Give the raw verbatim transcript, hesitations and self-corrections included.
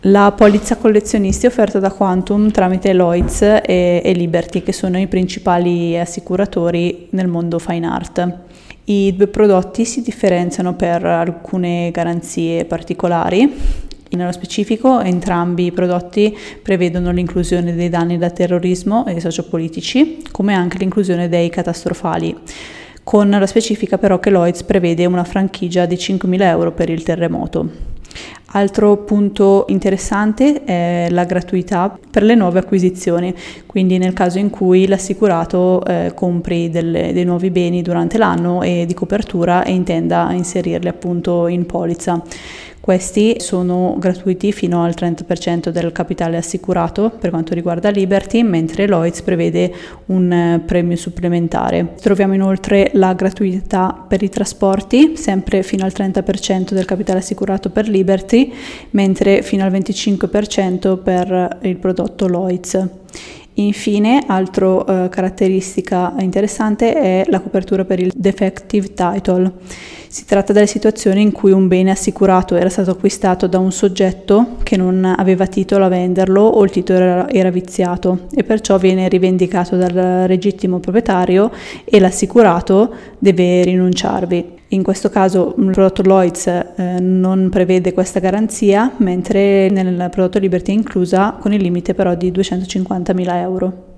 La polizza collezionisti è offerta da Quantum tramite Lloyds e, e Liberty, che sono i principali assicuratori nel mondo fine art. I due prodotti si differenziano per alcune garanzie particolari. Nello specifico, entrambi i prodotti prevedono l'inclusione dei danni da terrorismo e sociopolitici, come anche l'inclusione dei catastrofali, con la specifica però che Lloyds prevede una franchigia di cinquemila euro per il terremoto. Altro punto interessante è la gratuità per le nuove acquisizioni, quindi nel caso in cui l'assicurato eh, compri delle, dei nuovi beni durante l'anno e di copertura e intenda inserirli appunto in polizza. Questi sono gratuiti fino al trenta per cento del capitale assicurato per quanto riguarda Liberty, mentre Lloyds prevede un eh, premio supplementare. Troviamo inoltre la gratuità per i trasporti, sempre fino al trenta per cento del capitale assicurato per Liberty, mentre fino al venticinque per cento per il prodotto Lloyds. Infine, altra eh, caratteristica interessante è la copertura per il defective title. Si tratta delle situazioni in cui un bene assicurato era stato acquistato da un soggetto che non aveva titolo a venderlo o il titolo era, era viziato e perciò viene rivendicato dal legittimo proprietario e l'assicurato deve rinunciarvi. In questo caso il prodotto Lloyds eh, non prevede questa garanzia, mentre nel prodotto Liberty è inclusa con il limite però di duecentocinquantamila euro.